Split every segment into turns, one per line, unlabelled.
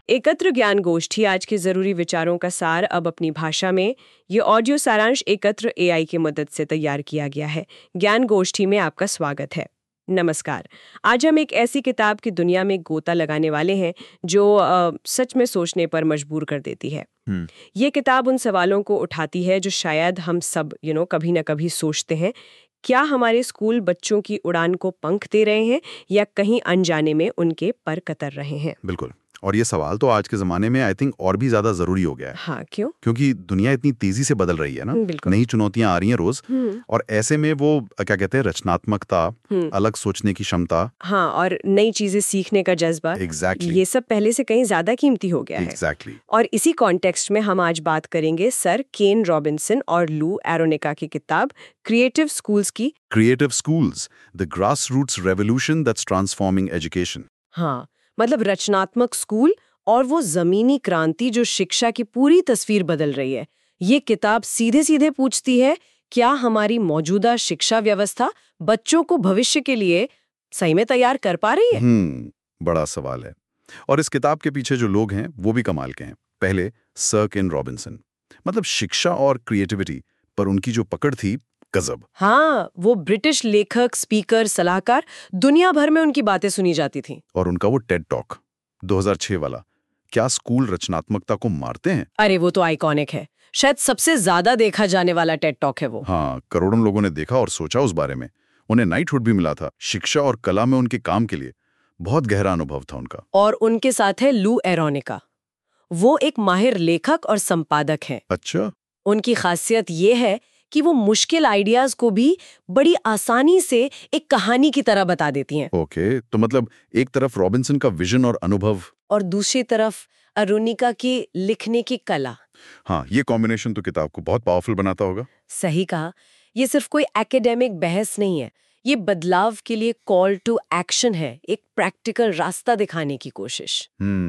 एकत्र ज्ञान गोष्ठी आज के जरूरी विचारों का सार अब अपनी भाषा में। ये ऑडियो सारांश एकत्र एआई की मदद से तैयार किया गया है। ज्ञान गोष्ठी में आपका स्वागत है। नमस्कार। आज हम एक ऐसी किताब की दुनिया में गोता लगाने वाले हैं जो सच में सोचने पर मजबूर कर देती है। ये किताब उन सवालों को उठाती है जो शायद हम सब कभी ना कभी सोचते हैं। क्या हमारे स्कूल बच्चों की उड़ान को पंख दे रहे हैं या कहीं अनजाने में उनके पर कतर रहे हैं?
बिल्कुल। और ये सवाल तो आज के जमाने में आई थिंक और भी ज्यादा जरूरी हो गया है।
हाँ, क्यों?
क्योंकि दुनिया इतनी तेजी से बदल रही है ना, नई चुनौतियां आ रही हैं रोज। और ऐसे में वो क्या कहते हैं, रचनात्मकता, अलग सोचने की क्षमता,
हाँ, और नई चीजें सीखने का जज्बा, ये सब पहले से कहीं ज्यादा कीमती हो गया है। और इसी कॉन्टेक्स्ट में हम आज बात करेंगे सर केन रॉबिन्सन और लू एरोनिका की किताब क्रिएटिव स्कूल्स की।
Creative schools, the grass roots revolution that's transforming education.
हाँ, मतलब रचनात्मक स्कूल और वो जमीनी क्रांति जो शिक्षा की पूरी तस्वीर बदल रही है। ये किताब सीधे सीधे पूछती है, क्या हमारी मौजूदा शिक्षा व्यवस्था बच्चों को भविष्य के लिए सही में तैयार कर पा रही है?
बड़ा सवाल है। और इस किताब के पीछे जो लोग हैं वो भी कमाल के हैं। पहले सर केन रॉबिन्सन, मतलब शिक्षा और क्रिएटिविटी पर उनकी जो पकड़ थी, गजब।
हाँ, वो ब्रिटिश लेखक, स्पीकर, सलाहकार, दुनिया भर में उनकी बातें सुनी जाती थी।
और उनका वो टेड टॉक 2006 वाला, क्या स्कूल रचनात्मकता को मारते हैं?
अरे वो तो आइकॉनिक है, शायद सबसे ज्यादा देखा जाने वाला टेड टॉक है वो।
हाँ, करोड़ों लोगों ने देखा और सोचा उस बारे में। उन्हें नाइटहुड भी मिला था। शिक्षा और कला में उनके काम के लिए बहुत गहरा अनुभव था उनका।
और उनके साथ है लू एरोनिका, वो एक माहिर लेखक और संपादक हैं।
अच्छा।
उनकी खासियत ये है कि वो मुश्किल आइडियाज को भी बड़ी आसानी से एक कहानी की तरह बता देती हैं।
ओके, तो मतलब एक तरफ रॉबिन्सन का विजन और अनुभव
और दूसरी तरफ एरोनिका की लिखने की कला।
हाँ, ये कॉम्बिनेशन तो किताब को बहुत पावरफुल बनाता होगा।
सही कहा। ये सिर्फ कोई एकेडमिक बहस नहीं है, ये बदलाव के लिए कॉल टू एक्शन है, एक प्रैक्टिकल रास्ता दिखाने की कोशिश।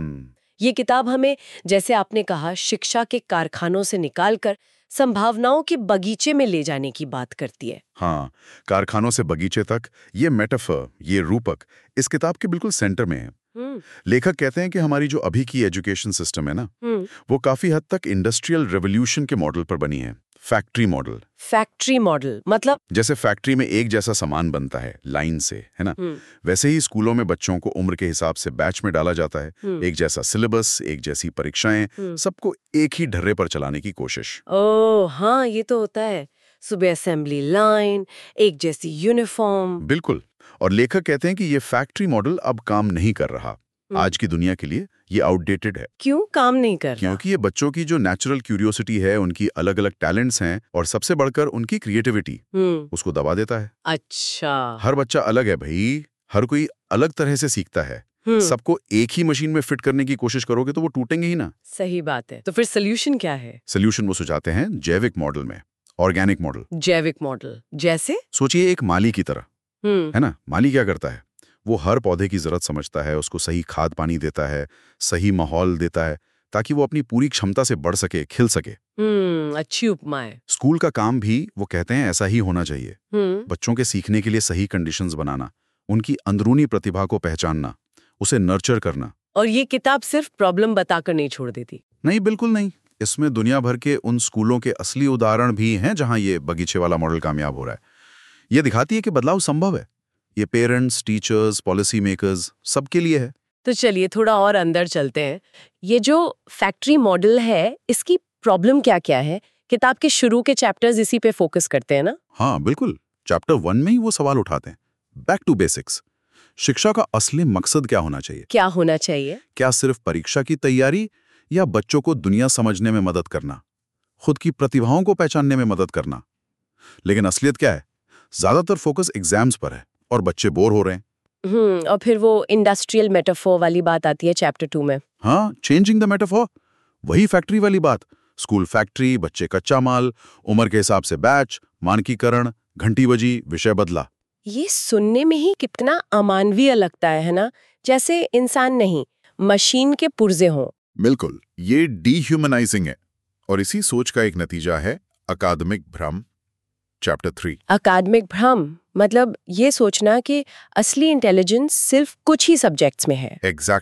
ये किताब हमें, जैसे आपने कहा, शिक्षा के कारखानों से निकालकर संभावनाओं के बगीचे में ले जाने की बात करती है।
हाँ, कारखानों से बगीचे तक, ये मेटाफर, ये रूपक इस किताब के बिल्कुल सेंटर में है। लेखक कहते हैं कि हमारी जो अभी की एजुकेशन सिस्टम है ना, वो काफी हद तक इंडस्ट्रियल रेवोल्यूशन के मॉडल पर बनी है। Factory model.
फैक्ट्री मॉडल मतलब?
जैसे फैक्ट्री में एक जैसा सामान बनता है लाइन से, है ना, वैसे ही स्कूलों में बच्चों को उम्र के हिसाब से बैच में डाला जाता है। एक जैसा सिलेबस, एक जैसी परीक्षाएं, सबको एक ही ढर्रे पर चलाने की कोशिश।
ओह हाँ, ये तो होता है। सुबह असेंबली लाइन, एक जैसी यूनिफॉर्म।
बिल्कुल। और लेखक कहते हैं कि ये फैक्ट्री मॉडल अब काम नहीं कर रहा। आज की दुनिया के लिए ये आउटडेटेड है।
क्यों काम नहीं कर रहा?
क्योंकि ये बच्चों की जो नेचुरल क्यूरियोसिटी है, उनकी अलग अलग टैलेंट्स हैं, और सबसे बढ़कर उनकी क्रिएटिविटी, उसको दबा देता है।
अच्छा।
हर बच्चा अलग है भाई, हर कोई अलग तरह से सीखता है। सबको एक ही मशीन में फिट करने की कोशिश करोगे तो वो टूटेंगे ही ना।
सही बात है। तो फिर सोल्यूशन क्या है?
सोल्यूशन वो सुझाते हैं जैविक मॉडल में, ऑर्गेनिक मॉडल।
जैविक मॉडल जैसे?
सोचिए एक माली की तरह, है ना। माली क्या करता है, वो हर पौधे की जरूरत समझता है, उसको सही खाद पानी देता है, सही माहौल देता है, ताकि वो अपनी पूरी क्षमता से बढ़ सके, खिल सके।
अच्छी उपमा है।
स्कूल का काम भी, वो कहते हैं, ऐसा ही होना चाहिए। बच्चों के सीखने के लिए सही कंडीशंस बनाना, उनकी अंदरूनी प्रतिभा को पहचानना, उसे नर्चर करना।
और ये किताब सिर्फ प्रॉब्लम बताकर नहीं छोड़ देती।
नहीं, बिल्कुल नहीं। इसमें दुनिया भर के उन स्कूलों के असली उदाहरण भी हैं जहां ये बगीचे वाला मॉडल कामयाब हो रहा है। ये दिखाती है कि बदलाव संभव है। ये पेरेंट्स, टीचर्स, पॉलिसी मेकर्स, सबके लिए है।
तो चलिए थोड़ा और अंदर चलते हैं। ये जो फैक्ट्री मॉडल है, इसकी प्रॉब्लम क्या क्या है? किताब के शुरू के चैप्टर्स इसी पे फोकस करते हैं ना?
हाँ बिल्कुल। चैप्टर 1 में ही वो सवाल उठाते हैं, बैक टू बेसिक्स। शिक्षा का असली मकसद क्या होना चाहिए?
क्या होना चाहिए?
क्या सिर्फ परीक्षा की तैयारी, या बच्चों को दुनिया समझने में मदद करना, खुद की प्रतिभाओं को पहचानने में मदद करना? लेकिन असलियत क्या है? ज्यादातर फोकस एग्जाम्स पर है और बच्चे बोर हो रहे हैं।
और फिर वो इंडस्ट्रियल मेटाफोर वाली बात आती है चैप्टर 2 में।
हाँ, चेंजिंग द मेटाफोर, वही फैक्ट्री वाली बात। स्कूल फैक्ट्री, बच्चे कच्चा माल, उम्र के हिसाब से बैच, मानकीकरण, घंटी बजी, विषय बदला।
ये सुनने में ही कितना अमानवीय लगता है ना, जैसे इंसान नहीं, मशीन के पुर्जे हों।
बिल्कुल, ये डीह्यूमनाइजिंग है, और इसी सोच का एक नतीजा है अकादमिक भ्रम, चैप्टर 3।
अकादमिक भ्रम मतलब ये सोचना कि असली इंटेलिजेंस सिर्फ कुछ ही सब्जेक्ट्स में है।
एग्जैक्टली।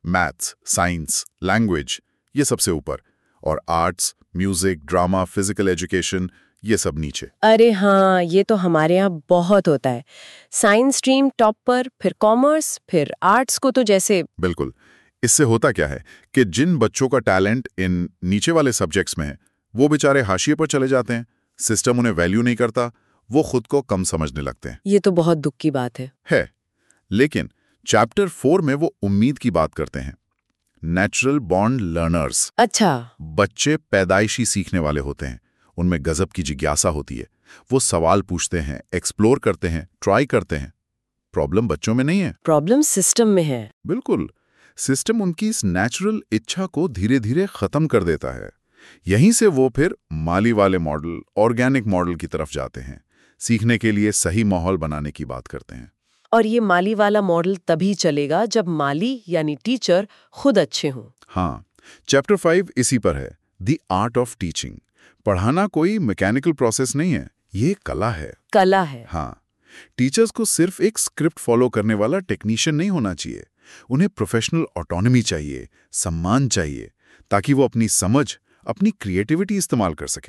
मैथ्स, साइंस, लैंग्वेज ये सबसे ऊपर, और arts, music, drama, physical education ये सब नीचे।
अरे हाँ, ये तो हमारे यहाँ बहुत होता है। साइंस स्ट्रीम टॉप पर, फिर कॉमर्स, फिर आर्ट्स को तो जैसे।
बिल्कुल। इससे होता क्या है कि जिन बच्चों का टैलेंट इन नीचे वाले सब्जेक्ट्स में है वो बेचारे हाशिए पर चले जाते हैं, सिस्टम उन्हें वैल्यू नहीं करता, वो खुद को कम समझने लगते हैं।
ये तो बहुत दुख की बात है।
लेकिन चैप्टर 4 में वो उम्मीद की बात करते हैं। Natural born learners.
अच्छा।
बच्चे पैदाइशी सीखने वाले होते हैं, उनमें गजब की जिज्ञासा होती है, वो सवाल पूछते हैं, एक्सप्लोर करते हैं, ट्राई करते हैं। प्रॉब्लम बच्चों में नहीं है,
प्रॉब्लम सिस्टम में है।
बिल्कुल। सिस्टम उनकी इस नेचुरल इच्छा को धीरे धीरे खत्म कर देता है। यहीं से वो फिर माली वाले मॉडल, ऑर्गेनिक मॉडल की तरफ जाते हैं, सीखने के लिए सही माहौल बनाने की बात करते हैं।
और ये माली वाला मॉडल तभी चलेगा जब माली यानी टीचर खुद अच्छे हों।
हाँ, चैप्टर 5 इसी पर है, द आर्ट ऑफ टीचिंग। पढ़ाना कोई मैकेनिकल प्रोसेस नहीं है, ये कला है।
कला है।
हाँ, टीचर्स को सिर्फ एक स्क्रिप्ट फॉलो करने वाला टेक्नीशियन नहीं होना चाहिए, उन्हें प्रोफेशनल ऑटोनॉमी चाहिए, सम्मान चाहिए, ताकि वो अपनी समझ, अपनी क्रिएटिविटी इस्तेमाल कर सकें।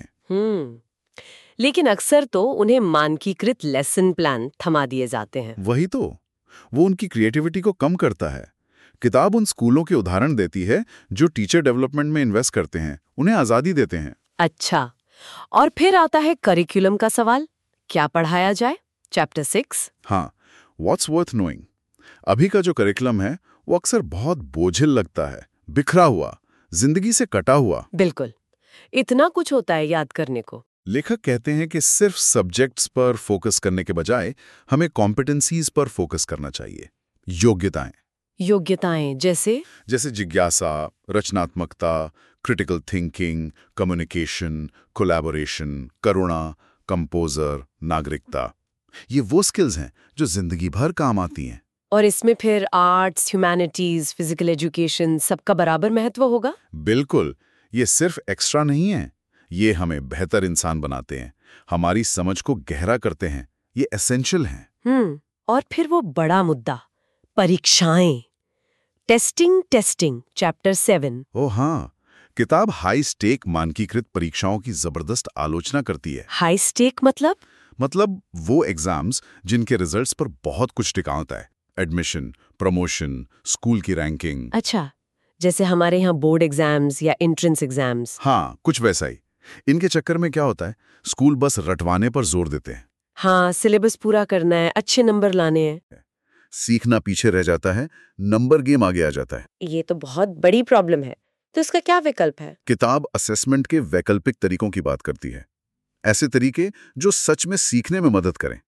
लेकिन अक्सर तो उन्हें मानकीकृत लेसन प्लान थमा दिए जाते हैं।
वही तो, वो उनकी क्रिएटिविटी को कम करता है। किताब उन स्कूलों के उदाहरण देती है जो टीचर डेवलपमेंट में इन्वेस्ट करते हैं, उन्हें आज़ादी देते हैं।
अच्छा, और फिर आता है करिकुलम का सवाल, क्या पढ़ाया जाए? चैप्टर 6।
हाँ, व्हाट्स वर्थ नोइंग। अभी का जो करिकुलम है वो अक्सर बहुत बोझिल लगता है, बिखरा हुआ, जिंदगी से कटा हुआ।
बिल्कुल, इतना कुछ होता है याद करने को।
लेखक कहते हैं कि सिर्फ सब्जेक्ट्स पर फोकस करने के बजाय हमें कॉम्पिटेंसीज पर फोकस करना चाहिए। योग्यताएं।
योग्यताएं जैसे?
जैसे जिज्ञासा, रचनात्मकता, क्रिटिकल थिंकिंग, कम्युनिकेशन, कोलैबोरेशन, करुणा, कंपोजर, नागरिकता। ये वो स्किल्स हैं जो जिंदगी भर काम आती हैं।
और इसमें फिर आर्ट्स, ह्यूमैनिटीज, फिजिकल एजुकेशन सबका बराबर महत्व होगा?
बिल्कुल, ये सिर्फ एक्स्ट्रा नहीं है, ये हमें बेहतर इंसान बनाते हैं, हमारी समझ को गहरा करते हैं, ये एसेंशियल हैं।
और फिर वो बड़ा मुद्दा, परीक्षाएं। Testing, chapter 7।
ओ हाँ, किताब हाई स्टेक मानकीकृत परीक्षाओं की जबरदस्त आलोचना करती है।
हाई स्टेक मतलब
वो एग्जाम्स जिनके रिजल्ट्स पर बहुत कुछ टिका होता है। एडमिशन, प्रमोशन, स्कूल की रैंकिंग।
अच्छा, जैसे हमारे यहाँ बोर्ड एग्जाम्स या एंट्रेंस एग्जाम्स।
हाँ, कुछ वैसा ही। इनके चक्कर में क्या होता है, स्कूल बस रटवाने पर जोर देते हैं।
हाँ, सिलेबस पूरा करना है, अच्छे नंबर लाने हैं।
सीखना पीछे रह जाता है, नंबर गेम आगे आ जाता है।
ये तो बहुत बड़ी प्रॉब्लम है। तो इसका क्या विकल्प है?
किताब असेसमेंट के वैकल्पिक तरीकों की बात करती है, ऐसे तरीके जो सच में सीखने में मदद करें।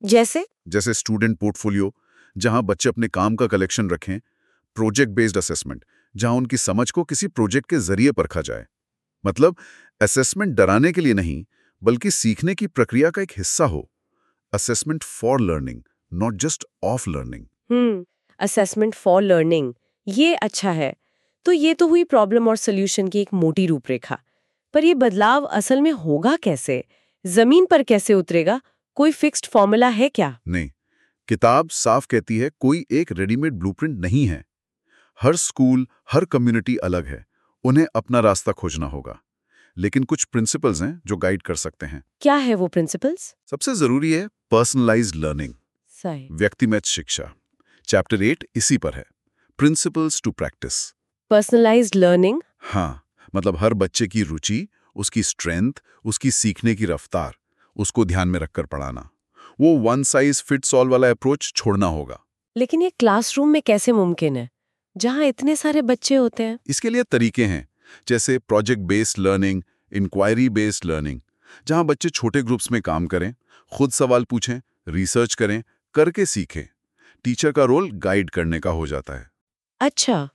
जैसे स्टूडेंट पोर्टफोलियो, जहां बच्चे अपने काम का कलेक्शन रखें। प्रोजेक्ट बेस्ड असेसमेंट, जहां उनकी समझ को किसी प्रोजेक्ट के जरिए परखा जाए। मतलब असेसमेंट डराने के लिए नहीं, बल्कि सीखने की प्रक्रिया का एक हिस्सा हो। Assessment for learning, not just of learning.
Assessment for learning, ये अच्छा है। तो ये तो हुई प्रॉब्लम और सोल्यूशन की एक मोटी रूपरेखा। पर ये बदलाव असल में होगा कैसे? जमीन पर कैसे उतरेगा? कोई फिक्स्ड फॉर्मूला है क्या?
नहीं, किताब साफ कहती है कोई एक रेडीमेड ब्लूप्रिंट नहीं है। हर स्कूल, हर कम्युनिटी अलग है, उन्हें अपना रास्ता खोजना होगा। लेकिन कुछ प्रिंसिपल्स हैं जो गाइड कर सकते हैं।
क्या है वो प्रिंसिपल्स?
सबसे जरूरी है पर्सनलाइज्ड लर्निंग,
सही।
व्यक्तिगत शिक्षा। चैप्टर 8 इसी पर है, principles to practice.
Personalised learning?
हाँ, मतलब हर बच्चे की रुचि, उसकी स्ट्रेंथ, उसकी सीखने की रफ्तार, उसको ध्यान में रखकर पढ़ाना। वो वन साइज फिट्स ऑल वाला अप्रोच छोड़ना होगा।
लेकिन ये क्लासरूम में कैसे मुमकिन है, जहां इतने सारे बच्चे होते हैं?
इसके लिए तरीके हैं, जैसे project based learning, inquiry based learning, जहां बच्चे छोटे ग्रुप्स में काम करें, खुद सवाल पूछें, रिसर्च करें, करके सीखें। टीचर का रोल गाइड करने का हो जाता है।
अच्छा।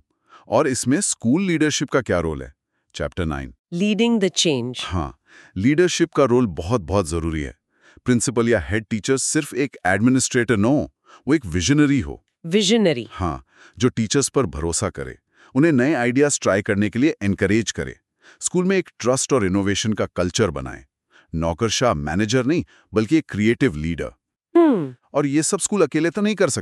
और इसमें स्कूल लीडरशिप का क्या रोल है? Chapter 9,
leading the change.
हाँ, लीडरशिप का रोल बहुत बहुत जरूरी है। प्रिंसिपल या हेड टीचर सिर्फ एक एडमिनिस्ट्रेटर नो, वो एक विजनरी हो।
विजनरी?
हाँ, जो टीचर्स पर भरोसा करे, उन्हें नए आइडियाज ट्राई करने के लिए एनकरेज करे। स्कूल में एक ट्रस्ट और इनोवेशन का कल्चर बनाए। नौकरशाह मैनेजर नहीं, बल्कि एक क्रिएटिव लीडर। और ये सब स्कूल अकेले तो नहीं कर सकता।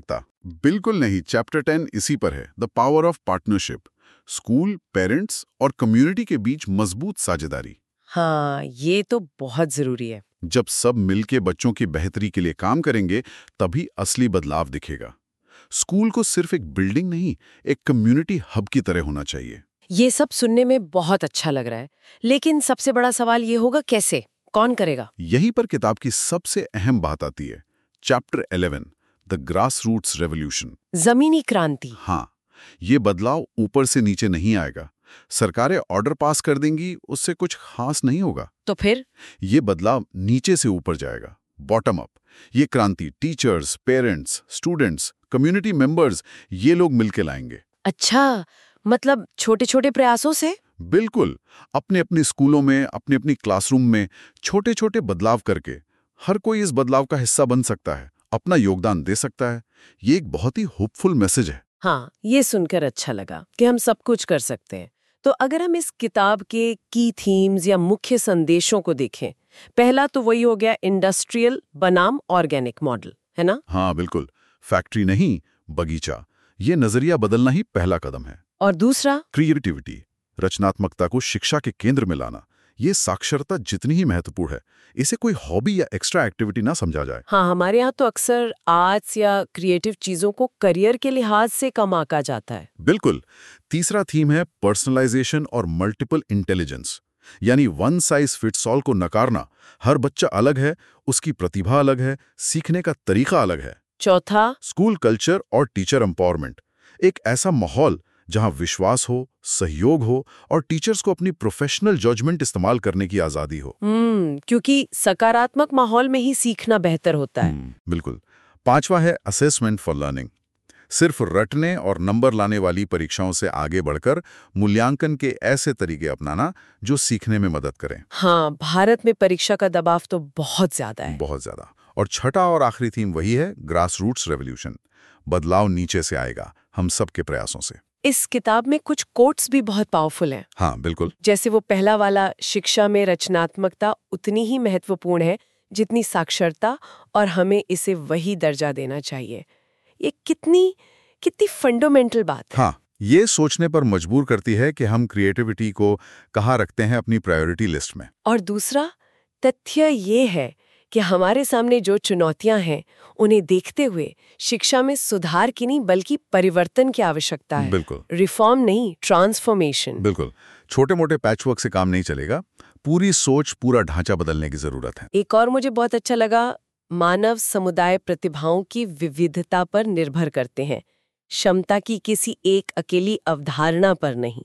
बिल्कुल नहीं, चैप्टर 10 इसी पर है, the power of partnership. School, parents और कम्युनिटी के बीच मजबूत साझेदारी।
हाँ, ये तो बहुत जरूरी है।
जब सब मिलके बच्चों की बेहतरी के लिए काम करेंगे, तभी असली बदलाव दिखेगा। स्कूल को सिर्फ एक बिल्डिंग नहीं, एक कम्युनिटी हब की तरह होना चाहिए।
ये सब सुनने में बहुत अच्छा लग रहा है, लेकिन सबसे बड़ा सवाल ये होगा कैसे, कौन करेगा?
यहीं पर किताब की सबसे अहम बात आती है। Chapter 11, the grass roots revolution.
जमीनी क्रांति।
हाँ, ये बदलाव ऊपर से नीचे नहीं आएगा। सरकारें ऑर्डर पास कर देंगी, उससे कुछ खास नहीं होगा।
तो फिर?
ये बदलाव नीचे से ऊपर जाएगा, बॉटम अप। ये क्रांति teachers, parents, students, community members, ये लोग मिलके लाएंगे।
अच्छा, मतलब छोटे छोटे प्रयासों से?
बिल्कुल, अपने अपने स्कूलों में, अपने अपनी क्लासरूम में छोटे छोटे बदलाव करके हर कोई इस बदलाव का हिस्सा बन सकता है, अपना योगदान दे सकता है। ये एक बहुत ही होपफुल मैसेज है।
हाँ, ये सुनकर अच्छा लगा कि हम सब कुछ कर सकते हैं। तो अगर हम इस किताब के की थीम्स या मुख्य संदेशों को देखें, पहला तो वही हो गया इंडस्ट्रियल बनाम ऑर्गेनिक मॉडल, है ना?
हाँ बिल्कुल, फैक्ट्री नहीं बगीचा, ये नजरिया बदलना ही पहला कदम है।
और दूसरा?
क्रिएटिविटी, रचनात्मकता को शिक्षा के केंद्र में लाना। ये साक्षरता जितनी ही महत्वपूर्ण है, इसे कोई हॉबी या एक्स्ट्रा एक्टिविटी ना समझा जाए।
हाँ, हमारे यहाँ तो अक्सर आर्ट्स या क्रिएटिव चीजों को करियर के लिहाज से कम आंका जाता है।
बिल्कुल। तीसरा थीम है पर्सनलाइजेशन और मल्टीपल इंटेलिजेंस, यानी वन साइज फिट्स ऑल को नकारना। हर बच्चा अलग है, उसकी प्रतिभा अलग है, सीखने का तरीका अलग है।
चौथा?
स्कूल कल्चर और टीचर एम्पावरमेंट, एक ऐसा माहौल जहां विश्वास हो, सहयोग हो और टीचर्स को अपनी प्रोफेशनल जजमेंट इस्तेमाल करने की आजादी हो।
क्योंकि सकारात्मक माहौल में ही सीखना बेहतर होता है।
बिल्कुल। पांचवा है असेसमेंट फॉर लर्निंग, सिर्फ रटने और नंबर लाने वाली परीक्षाओं से आगे बढ़कर मूल्यांकन के ऐसे तरीके अपनाना जो सीखने में मदद करें।
हाँ, भारत में परीक्षा का दबाव तो बहुत ज्यादा है।
बहुत ज्यादा। और छठा और आखिरी थीम वही है, ग्रास रूट्स रेवोल्यूशन, बदलाव नीचे से आएगा, हम सबके प्रयासों से।
इस किताब में कुछ कोट्स भी बहुत पावरफुल हैं।
हाँ बिल्कुल।
जैसे वो पहला वाला, शिक्षा में रचनात्मकता उतनी ही महत्वपूर्ण है जितनी साक्षरता, और हमें इसे वही दर्जा देना चाहिए। ये कितनी फंडामेंटल बात है।
हाँ, ये सोचने पर मजबूर करती है कि हम क्रिएटिविटी को कहाँ रखते हैं अपनी प्रायोरिटी लिस्ट में।
और दूसरा तथ्य ये है कि हमारे सामने जो चुनौतियां हैं, उन्हें देखते हुए शिक्षा में सुधार की नहीं बल्कि परिवर्तन की आवश्यकता है।
बिल्कुल।
रिफॉर्म नहीं, ट्रांसफॉर्मेशन।
बिल्कुल। छोटे मोटे पैचवर्क से काम नहीं चलेगा, पूरी सोच, पूरा ढांचा बदलने की जरूरत है।
एक और मुझे बहुत अच्छा लगा, मानव समुदाय प्रतिभाओं की विविधता पर निर्भर करते हैं, क्षमता की किसी एक अकेली अवधारणा पर नहीं।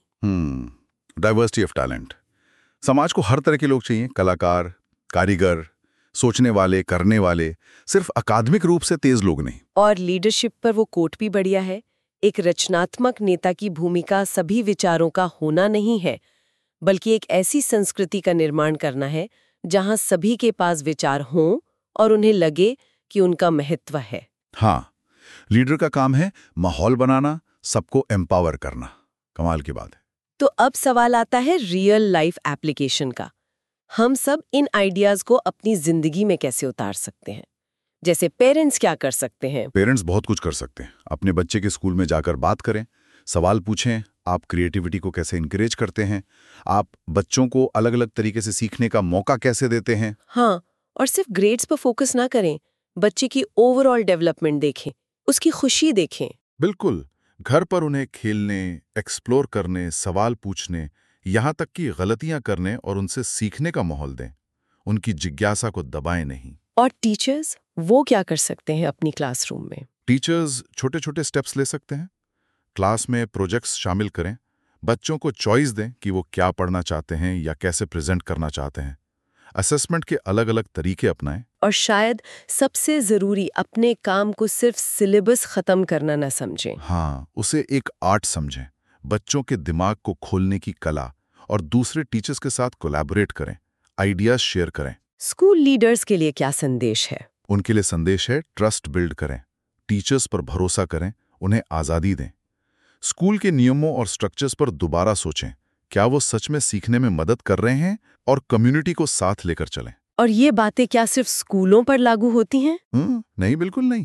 डाइवर्सिटी ऑफ टैलेंट, समाज को हर तरह के लोग चाहिए, कलाकार, कारीगर, सोचने वाले, करने वाले, सिर्फ अकादमिक रूप से तेज लोग नहीं।
और लीडरशिप पर वो कोट भी बढ़िया है, एक रचनात्मक नेता की भूमिका सभी विचारों का होना नहीं है, बल्कि एक ऐसी संस्कृति का निर्माण करना है जहां सभी के पास विचार हों और उन्हें लगे कि उनका महत्व है।
हाँ, लीडर का काम है माहौल बनाना, सबको एम्पावर करना। कमाल की बात है।
तो अब सवाल आता है रियल लाइफ एप्लीकेशन का। हम सब इन आइडियाज को अपनी जिंदगी में कैसे उतार सकते हैं? जैसे पेरेंट्स क्या कर सकते हैं?
पेरेंट्स बहुत कुछ कर सकते हैं। अपने बच्चे के स्कूल में जाकर बात करें, सवाल पूछें, आप क्रिएटिविटी को कैसे इंकरेज करते हैं, आप बच्चों को अलग अलग तरीके से सीखने का मौका कैसे देते हैं।
हाँ, और सिर्फ ग्रेड्स पर फोकस ना करें, बच्चे की ओवरऑल डेवलपमेंट देखें, उसकी खुशी देखें।
बिल्कुल। घर पर उन्हें खेलने, एक्सप्लोर करने, सवाल पूछने, यहाँ तक कि गलतियां करने और उनसे सीखने का माहौल दें। उनकी जिज्ञासा को दबाएं नहीं।
और टीचर्स, वो क्या कर सकते हैं अपनी क्लासरूम में?
टीचर्स छोटे छोटे स्टेप्स ले सकते हैं। क्लास में प्रोजेक्ट्स शामिल करें, बच्चों को चॉइस दें कि वो क्या पढ़ना चाहते हैं या कैसे प्रेजेंट करना चाहते हैं। असेसमेंट के अलग अलग तरीके अपनाएं।
और शायद सबसे जरूरी, अपने काम को सिर्फ सिलेबस खत्म करना न समझें।
हाँ, उसे एक आर्ट समझें, बच्चों के दिमाग को खोलने की कला, और दूसरे टीचर्स के साथ कोलैबोरेट करें, आइडियाज शेयर करें।
स्कूल लीडर्स के लिए क्या संदेश है?
उनके लिए संदेश है, ट्रस्ट बिल्ड करें, टीचर्स पर भरोसा करें, उन्हें आज़ादी दें। स्कूल के नियमों और स्ट्रक्चर्स पर दोबारा सोचें, क्या वो सच में सीखने में मदद कर रहे हैं, और कम्युनिटी को साथ लेकर चलें।
और ये बातें क्या सिर्फ स्कूलों पर लागू होती हैं?
नहीं, बिल्कुल नहीं।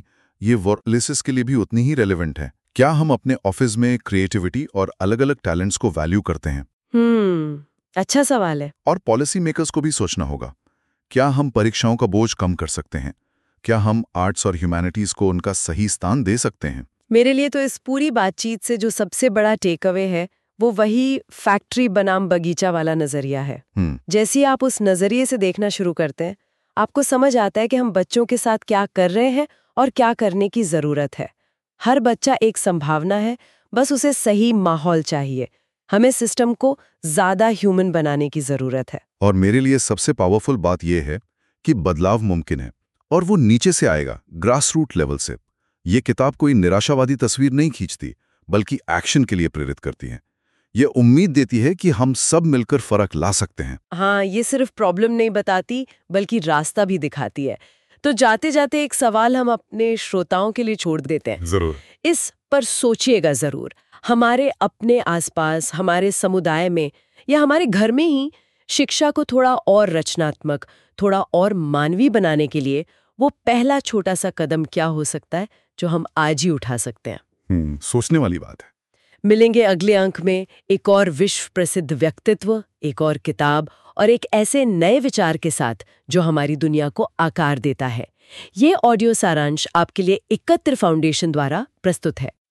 ये वर्कप्लेसेस के लिए भी उतनी ही रेलेवेंट है। क्या हम अपने ऑफिस में क्रिएटिविटी और अलग-अलग टैलेंट्स को वैल्यू करते हैं?
अच्छा सवाल है।
और पॉलिसी मेकर्स को भी सोचना होगा। क्या हम परीक्षाओं का बोझ कम कर सकते हैं? क्या हम आर्ट्स और ह्यूमैनिटीज को उनका सही स्थान दे सकते हैं?
मेरे लिए तो इस पूरी बातचीत से जो सबसे बड़ा टेक अवे है वो वही फैक्ट्री बनाम बगीचा वाला नजरिया है। जैसे ही आप उस नजरिए से देखना शुरू करते हैं, आपको समझ आता है कि हम बच्चों के साथ क्या कर रहे हैं और क्या करने की जरूरत है। हर बच्चा एक संभावना है, बस उसे सही माहौल चाहिए। हमें सिस्टम को ज्यादा ह्यूमन बनाने की जरूरत है।
और मेरे लिए सबसे पावरफुल बात यह है कि बदलाव मुमकिन है और वो नीचे से आएगा, ग्रास रूट लेवल से। ये किताब कोई निराशावादी तस्वीर नहीं खींचती, बल्कि एक्शन के लिए प्रेरित करती है। ये उम्मीद देती है कि हम सब मिलकर फर्क ला सकते हैं।
हाँ, ये सिर्फ प्रॉब्लम नहीं बताती बल्कि रास्ता भी दिखाती है। तो जाते जाते एक सवाल हम अपने श्रोताओं के लिए छोड़ देते हैं।
जरूर।
इस पर सोचिएगा जरूर। हमारे अपने आसपास, हमारे समुदाय में या हमारे घर में ही शिक्षा को थोड़ा और रचनात्मक, थोड़ा और मानवीय बनाने के लिए वो पहला छोटा सा कदम क्या हो सकता है जो हम आज ही उठा सकते हैं।
सोचने वाली बात है।
मिलेंगे अगले अंक में एक और विश्व प्रसिद्ध व्यक्तित्व, एक और किताब और एक ऐसे नए विचार के साथ जो हमारी दुनिया को आकार देता है। ये ऑडियो सारांश आपके लिए एकत्र फाउंडेशन द्वारा प्रस्तुत है।